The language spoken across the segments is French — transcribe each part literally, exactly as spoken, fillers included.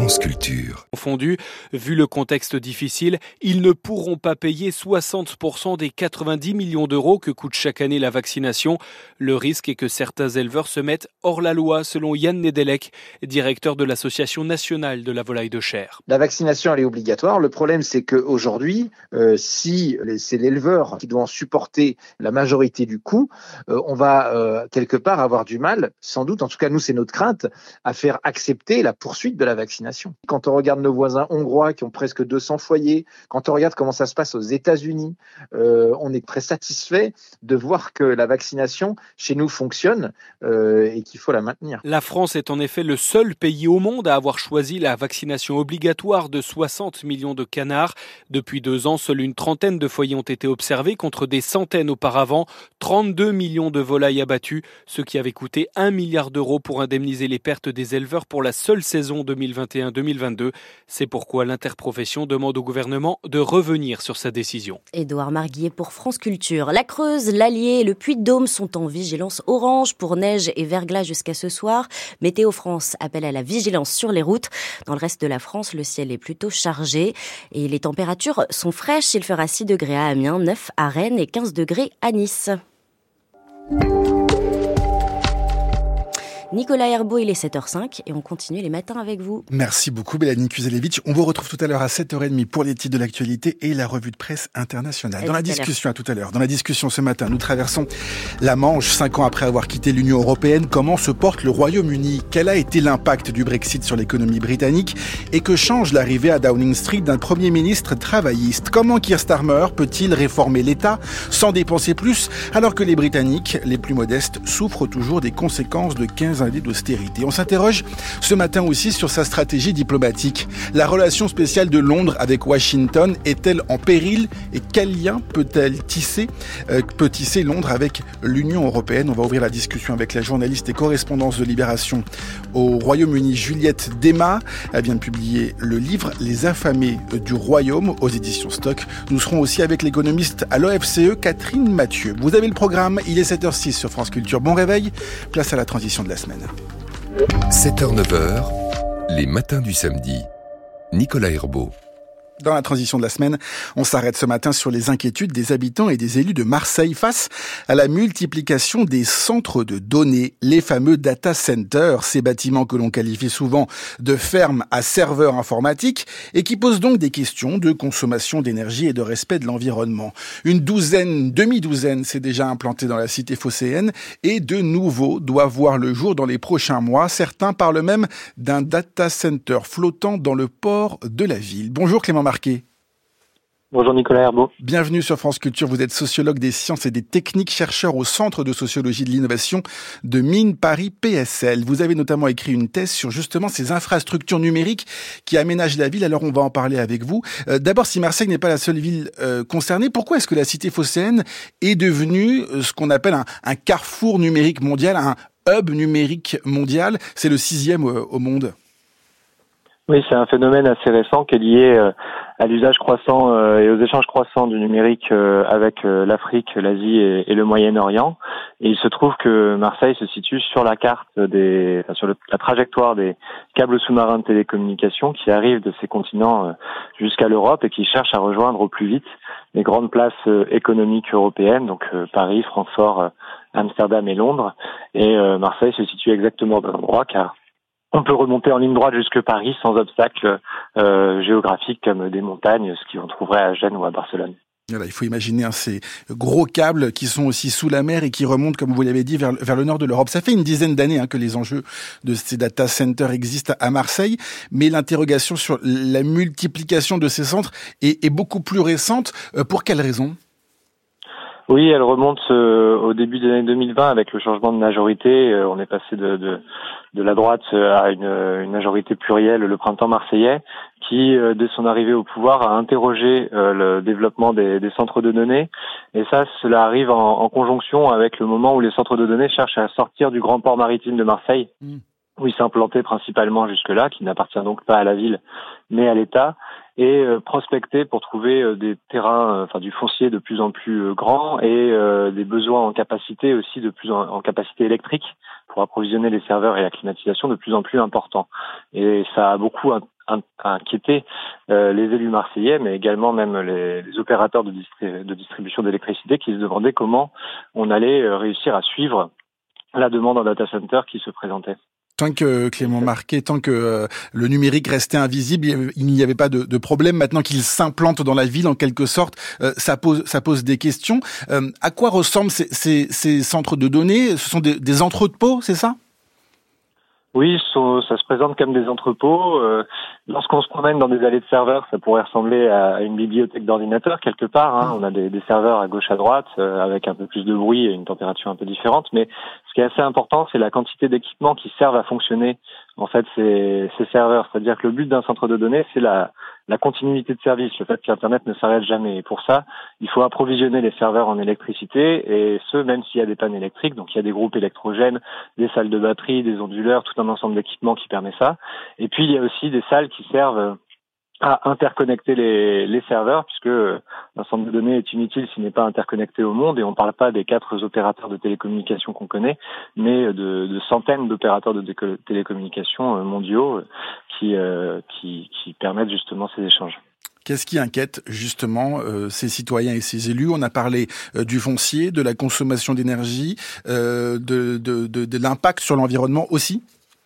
France Culture. Confondu, vu le contexte difficile, ils ne pourront pas payer soixante pour cent des quatre-vingt-dix millions d'euros que coûte chaque année la vaccination. Le risque est que certains éleveurs se mettent hors la loi, selon Yann Nedelec, directeur de l'Association nationale de la volaille de chair. La vaccination, elle est obligatoire. Le problème, c'est qu'aujourd'hui, euh, si c'est l'éleveur qui doit en supporter la majorité du coût, euh, on va euh, quelque part avoir du mal, sans doute, en tout cas nous c'est notre crainte, à faire accepter la poursuite de la vaccination. Quand on regarde nos voisins hongrois qui ont presque deux cents foyers, quand on regarde comment ça se passe aux États-Unis, euh, on est très satisfait de voir que la vaccination chez nous fonctionne euh, et qu'il faut la maintenir. La France est en effet le seul pays au monde à avoir choisi la vaccination obligatoire de soixante millions de canards. Depuis deux ans, seule une trentaine de foyers ont été observés contre des centaines auparavant. trente-deux millions de volailles abattues, ce qui avait coûté un milliard d'euros pour indemniser les pertes des éleveurs pour la seule saison deux mille vingt et un deux mille vingt-deux. C'est pourquoi l'interprofession demande au gouvernement de revenir sur sa décision. Édouard Marguillet pour France Culture. La Creuse, l'Allier et le Puy-de-Dôme sont en vigilance orange pour neige et verglas jusqu'à ce soir. Météo France appelle à la vigilance sur les routes. Dans le reste de la France, le ciel est plutôt chargé et les températures sont fraîches. Il fera six degrés à Amiens, neuf à Rennes et quinze degrés à Nice. Nicolas Herbeau, il est sept heures cinq et on continue les matins avec vous. Merci beaucoup Mélanie Kuzelevitch. On vous retrouve tout à l'heure à sept heures trente pour les titres de l'actualité et la revue de presse internationale. Et Dans la discussion, à tout à l'heure, dans la discussion ce matin, nous traversons la Manche, cinq ans après avoir quitté l'Union européenne. Comment se porte le Royaume-Uni? Quel a été l'impact du Brexit sur l'économie britannique? Et que change l'arrivée à Downing Street d'un Premier ministre travailliste? Comment Keir Starmer peut-il réformer l'État sans dépenser plus, alors que les Britanniques, les plus modestes, souffrent toujours des conséquences de quinze années d'austérité? On s'interroge ce matin aussi sur sa stratégie diplomatique. La relation spéciale de Londres avec Washington est-elle en péril? Et quel lien peut-elle tisser, euh, peut tisser Londres avec l'Union européenne? On va ouvrir la discussion avec la journaliste et correspondance de Libération au Royaume-Uni, Juliette Desmas. Elle vient de publier le livre Les affamés du Royaume aux éditions Stock. Nous serons aussi avec l'économiste à l'O F C E, Catherine Mathieu. Vous avez le programme, il est sept heures six sur France Culture. Bon réveil, place à la transition de la semaine. sept heures neuf heures, les matins du samedi. Nicolas Herbeau. Dans la transition de la semaine, on s'arrête ce matin sur les inquiétudes des habitants et des élus de Marseille face à la multiplication des centres de données, les fameux data centers, ces bâtiments que l'on qualifie souvent de fermes à serveurs informatiques et qui posent donc des questions de consommation d'énergie et de respect de l'environnement. Une douzaine, demi-douzaine s'est déjà implantée dans la cité phocéenne et de nouveaux doivent voir le jour dans les prochains mois. Certains parlent même d'un data center flottant dans le port de la ville. Bonjour Clément Marquet. Bonjour Nicolas Herbeau. Bienvenue sur France Culture. Vous êtes sociologue des sciences et des techniques, chercheur au Centre de sociologie de l'innovation de Mines Paris P S L. Vous avez notamment écrit une thèse sur justement ces infrastructures numériques qui aménagent la ville. Alors on va en parler avec vous. Euh, d'abord, si Marseille n'est pas la seule ville euh, concernée, pourquoi est-ce que la cité phocéenne est devenue euh, ce qu'on appelle un, un carrefour numérique mondial, un hub numérique mondial? C'est le sixième euh, au monde. Oui, c'est un phénomène assez récent qui est lié euh, à l'usage croissant euh, et aux échanges croissants du numérique euh, avec euh, l'Afrique, l'Asie et, et le Moyen-Orient. Et il se trouve que Marseille se situe sur la carte des, enfin, sur le, la trajectoire des câbles sous-marins de télécommunications qui arrivent de ces continents euh, jusqu'à l'Europe et qui cherchent à rejoindre au plus vite les grandes places euh, économiques européennes, donc euh, Paris, Francfort, euh, Amsterdam et Londres. Et euh, Marseille se situe exactement au bon endroit car on peut remonter en ligne droite jusque Paris sans obstacle euh, géographique comme des montagnes, ce qu'on trouverait à Gênes ou à Barcelone. Voilà, il faut imaginer hein, ces gros câbles qui sont aussi sous la mer et qui remontent, comme vous l'avez dit, vers, vers le nord de l'Europe. Ça fait une dizaine d'années hein, que les enjeux de ces data centers existent à Marseille, mais l'interrogation sur la multiplication de ces centres est, est beaucoup plus récente. Euh, pour quelles raisons ? Oui, elle remonte euh, au début des années deux mille vingt avec le changement de majorité. Euh, on est passé de, de, de la droite à une, une majorité plurielle, le printemps marseillais, qui, euh, dès son arrivée au pouvoir, a interrogé euh, le développement des, des centres de données. Et ça, cela arrive en, en conjonction avec le moment où les centres de données cherchent à sortir du grand port maritime de Marseille, mmh. où ils s'implantaient principalement jusque-là, qui n'appartient donc pas à la ville, mais à l'État. Et euh, prospecter pour trouver euh, des terrains, euh, enfin du foncier de plus en plus euh, grand et euh, des besoins en capacité aussi de plus en, en capacité électrique pour approvisionner les serveurs et la climatisation de plus en plus importants. Et ça a beaucoup inquiété euh, les élus marseillais, mais également même les, les opérateurs de, distri- de distribution d'électricité qui se demandaient comment on allait euh, réussir à suivre la demande en data center qui se présentait. Tant que Clément Marquet, tant que euh, le numérique restait invisible, il n'y avait pas de, de problème. Maintenant qu'il s'implante dans la ville, en quelque sorte, euh, ça pose, ça pose des questions. Euh, à quoi ressemblent ces, ces, ces centres de données ? Ce sont des, des entrepôts, c'est ça ? Oui, ça se présente comme des entrepôts. Euh, lorsqu'on se promène dans des allées de serveurs, ça pourrait ressembler à une bibliothèque d'ordinateurs quelque part. Hein. On a des, des serveurs à gauche, à droite, euh, avec un peu plus de bruit et une température un peu différente. Mais ce qui est assez important, c'est la quantité d'équipements qui servent à fonctionner en fait ces, ces serveurs. C'est-à-dire que le but d'un centre de données, c'est la, la continuité de service, le fait qu'Internet ne s'arrête jamais. Et pour ça, il faut approvisionner les serveurs en électricité, et ce, même s'il y a des pannes électriques. Donc il y a des groupes électrogènes, des salles de batterie, des onduleurs, tout un ensemble d'équipements qui permet ça. Et puis il y a aussi des salles qui servent à interconnecter les, les serveurs, puisque un centre de données est inutile s'il n'est pas interconnecté au monde, et on ne parle pas des quatre opérateurs de télécommunications qu'on connaît, mais de, de centaines d'opérateurs de déco- télécommunications mondiaux qui, euh, qui, qui permettent justement ces échanges. Qu'est-ce qui inquiète justement euh, ces citoyens et ces élus ? On a parlé euh, du foncier, de la consommation d'énergie, euh, de, de, de, de l'impact sur l'environnement aussi ?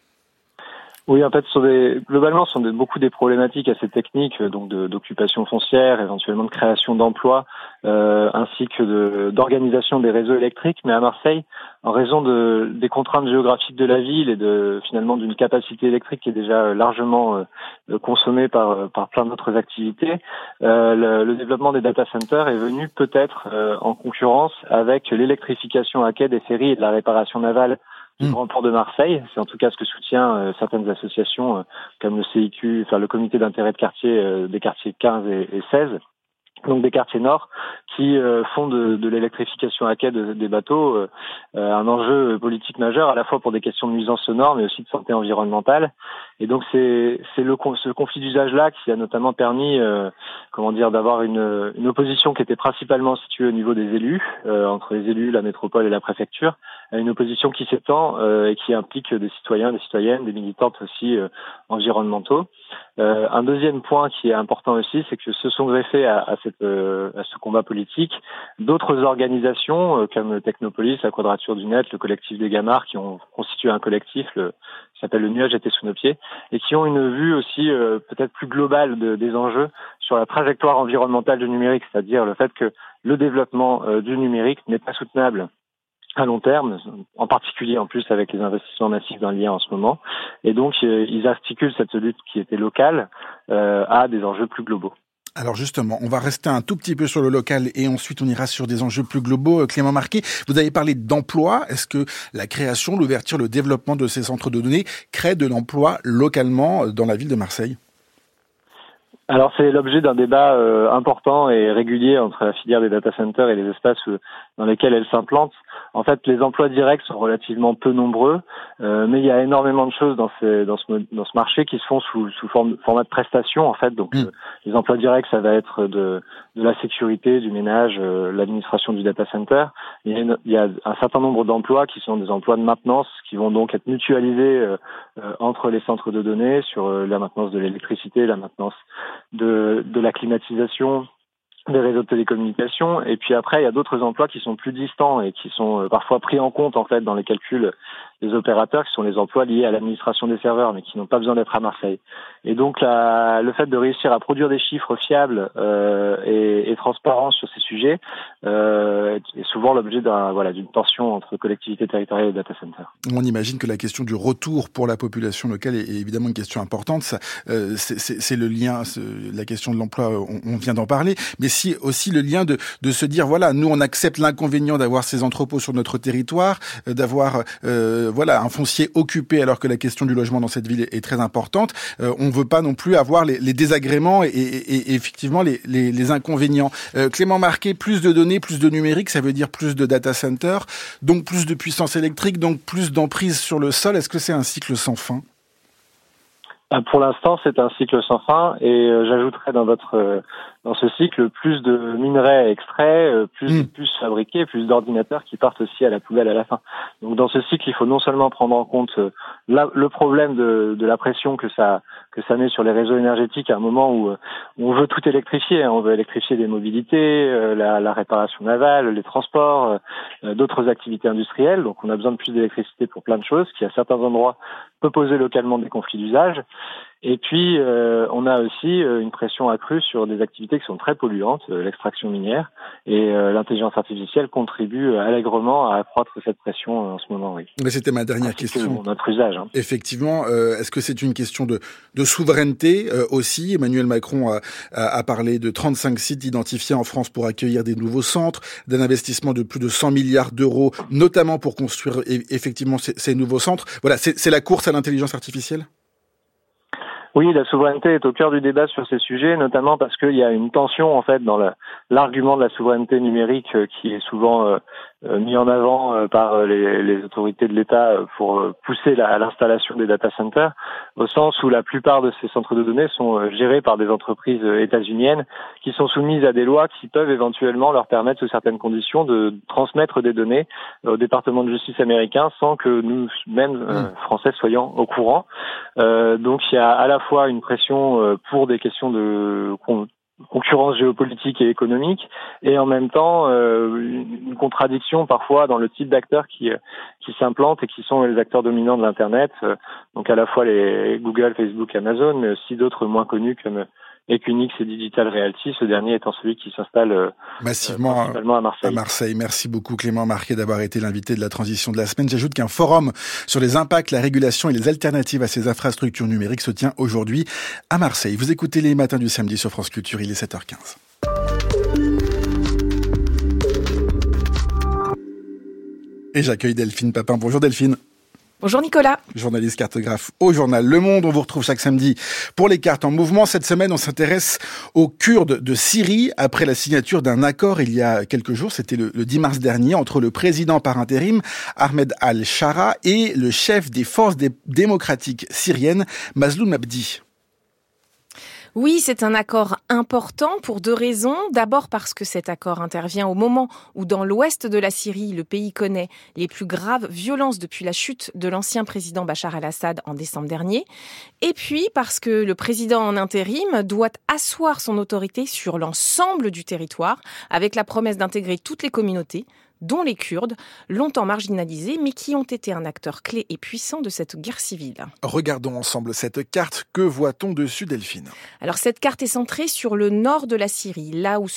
Oui, en fait, ce sont des, globalement, ce sont des, beaucoup des problématiques assez techniques, donc de, d'occupation foncière, éventuellement de création d'emplois, euh, ainsi que de, d'organisation des réseaux électriques. Mais à Marseille, en raison de, des contraintes géographiques de la ville et de finalement d'une capacité électrique qui est déjà largement euh, consommée par, par plein d'autres activités, euh, le, le développement des data centers est venu peut-être euh, en concurrence avec l'électrification à quai des ferries et de la réparation navale du Grand Port de Marseille. C'est en tout cas ce que soutient euh, certaines associations euh, comme le C I Q, enfin le comité d'intérêt de quartier euh, des quartiers quinze et, et seize, donc des quartiers nord, qui euh, font de, de l'électrification à quai de, des bateaux euh, euh, un enjeu politique majeur, à la fois pour des questions de nuisance sonore, mais aussi de santé environnementale. Et donc c'est c'est le ce conflit d'usage-là qui a notamment permis, euh, comment dire, d'avoir une, une opposition qui était principalement située au niveau des élus, euh, entre les élus, la métropole et la préfecture, à une opposition qui s'étend euh, et qui implique des citoyens, des citoyennes, des militantes aussi euh, environnementaux. Euh, un deuxième point qui est important aussi, c'est que se sont greffés à, à, cette, euh, à ce combat politique d'autres organisations euh, comme Technopolis, la Quadrature du Net, le collectif des Gamards, qui ont constitué un collectif le, qui s'appelle Le Nuage était sous nos pieds, et qui ont une vue aussi euh, peut-être plus globale de, des enjeux sur la trajectoire environnementale du numérique, c'est-à-dire le fait que le développement euh, du numérique n'est pas soutenable à long terme, en particulier en plus avec les investissements massifs dans l'I A en ce moment. Et donc, euh, ils articulent cette lutte qui était locale euh, à des enjeux plus globaux. Alors justement, on va rester un tout petit peu sur le local et ensuite on ira sur des enjeux plus globaux. Clément Marquet, vous avez parlé d'emploi. Est-ce que la création, l'ouverture, le développement de ces centres de données crée de l'emploi localement dans la ville de Marseille ? Alors c'est l'objet d'un débat euh, important et régulier entre la filière des data centers et les espaces où, dans lesquels elles s'implantent. En fait, les emplois directs sont relativement peu nombreux, euh, mais il y a énormément de choses dans, ces, dans, ce, dans ce marché qui se font sous, sous forme, format de prestation, en fait. Donc, mmh. euh, les emplois directs, ça va être de, de la sécurité, du ménage, euh, l'administration du data center. Il y, a une, il y a un certain nombre d'emplois qui sont des emplois de maintenance, qui vont donc être mutualisés euh, euh, entre les centres de données sur euh, la maintenance de l'électricité, la maintenance de, de la climatisation, des réseaux de télécommunications. Et puis après, il y a d'autres emplois qui sont plus distants et qui sont euh, parfois pris en compte en fait dans les calculs des opérateurs, qui sont les emplois liés à l'administration des serveurs, mais qui n'ont pas besoin d'être à Marseille. Et donc la, le fait de réussir à produire des chiffres fiables euh, et, et transparents sur ces sujets euh, est souvent l'objet d'un, voilà, d'une tension entre collectivités territoriales et data centers. On imagine que la question du retour pour la population locale est évidemment une question importante. Ça, euh, c'est, c'est, c'est le lien, c'est, la question de l'emploi, on, on vient d'en parler, mais si aussi le lien de, de se dire, voilà, nous on accepte l'inconvénient d'avoir ces entrepôts sur notre territoire, euh, d'avoir euh, voilà un foncier occupé alors que la question du logement dans cette ville est, est très importante. Euh, on veut pas non plus avoir les, les désagréments et, et, et effectivement les, les, les inconvénients. Euh, Clément Marquet, plus de données, plus de numérique, ça veut dire plus de data centers, donc plus de puissance électrique, donc plus d'emprise sur le sol. Est-ce que c'est un cycle sans fin ? Pour l'instant, c'est un cycle sans fin, et euh, j'ajouterais dans votre euh, dans ce cycle plus de minerais extraits, euh, plus mmh. de puces fabriquées, plus d'ordinateurs qui partent aussi à la poubelle à la fin. Donc dans ce cycle, il faut non seulement prendre en compte euh, la, le problème de, de la pression que ça que ça met sur les réseaux énergétiques à un moment où, où on veut tout électrifier. On veut électrifier les mobilités, euh, la, la réparation navale, les transports, euh, d'autres activités industrielles. Donc on a besoin de plus d'électricité pour plein de choses, qui à certains endroits peut poser localement des conflits d'usage. Et puis, euh, on a aussi euh, une pression accrue sur des activités qui sont très polluantes, euh, l'extraction minière, et euh, l'intelligence artificielle contribue euh, allègrement à accroître cette pression euh, en ce moment, oui. Mais c'était ma dernière Ainsi question. Que notre usage. Hein. Effectivement, euh, est-ce que c'est une question de, de souveraineté euh, aussi? Emmanuel Macron a, a, a parlé de trente-cinq sites identifiés en France pour accueillir des nouveaux centres, d'un investissement de plus de cent milliards d'euros, notamment pour construire e- effectivement ces, ces nouveaux centres. Voilà, c'est, c'est la course à l'intelligence artificielle? Oui, la souveraineté est au cœur du débat sur ces sujets, notamment parce qu'il y a une tension en fait dans le, l'argument de la souveraineté numérique euh, qui est souvent euh, euh, mis en avant euh, par les, les autorités de l'État euh, pour euh, pousser la, à l'installation des data centers, au sens où la plupart de ces centres de données sont euh, gérés par des entreprises euh, états-uniennes qui sont soumises à des lois qui peuvent éventuellement leur permettre, sous certaines conditions, de transmettre des données au département de justice américain sans que nous-mêmes, euh, Français, soyons au courant. Euh, donc il y a à la fois une pression euh, pour des questions de con- concurrence géopolitique et économique, et en même temps euh, une contradiction parfois dans le type d'acteurs qui euh, qui s'implantent et qui sont les acteurs dominants de l'internet. Euh, donc à la fois les Google, Facebook, Amazon, mais aussi d'autres moins connus comme Equinix et Digital Realty, ce dernier étant celui qui s'installe euh, massivement euh, principalement à Marseille. à Marseille. Merci beaucoup Clément Marquet d'avoir été l'invité de la transition de la semaine. J'ajoute qu'un forum sur les impacts, la régulation et les alternatives à ces infrastructures numériques se tient aujourd'hui à Marseille. Vous écoutez les matins du samedi sur France Culture, il est sept heures quinze. Et j'accueille Delphine Papin. Bonjour Delphine. Bonjour Nicolas. Journaliste cartographe au journal Le Monde. On vous retrouve chaque samedi pour les cartes en mouvement. Cette semaine, on s'intéresse aux Kurdes de Syrie après la signature d'un accord il y a quelques jours. C'était le, le dix mars dernier entre le président par intérim Ahmed al-Shara et le chef des forces dé- démocratiques syriennes Mazloum Abdi. Oui, c'est un accord important pour deux raisons. D'abord parce que cet accord intervient au moment où dans l'ouest de la Syrie, le pays connaît les plus graves violences depuis la chute de l'ancien président Bachar al-Assad en décembre dernier. Et puis parce que le président en intérim doit asseoir son autorité sur l'ensemble du territoire avec la promesse d'intégrer toutes les communautés, dont les Kurdes, longtemps marginalisés, mais qui ont été un acteur clé et puissant de cette guerre civile. Regardons ensemble cette carte. Que voit-on dessus, Delphine ? Alors cette carte est centrée sur le nord de la Syrie, là où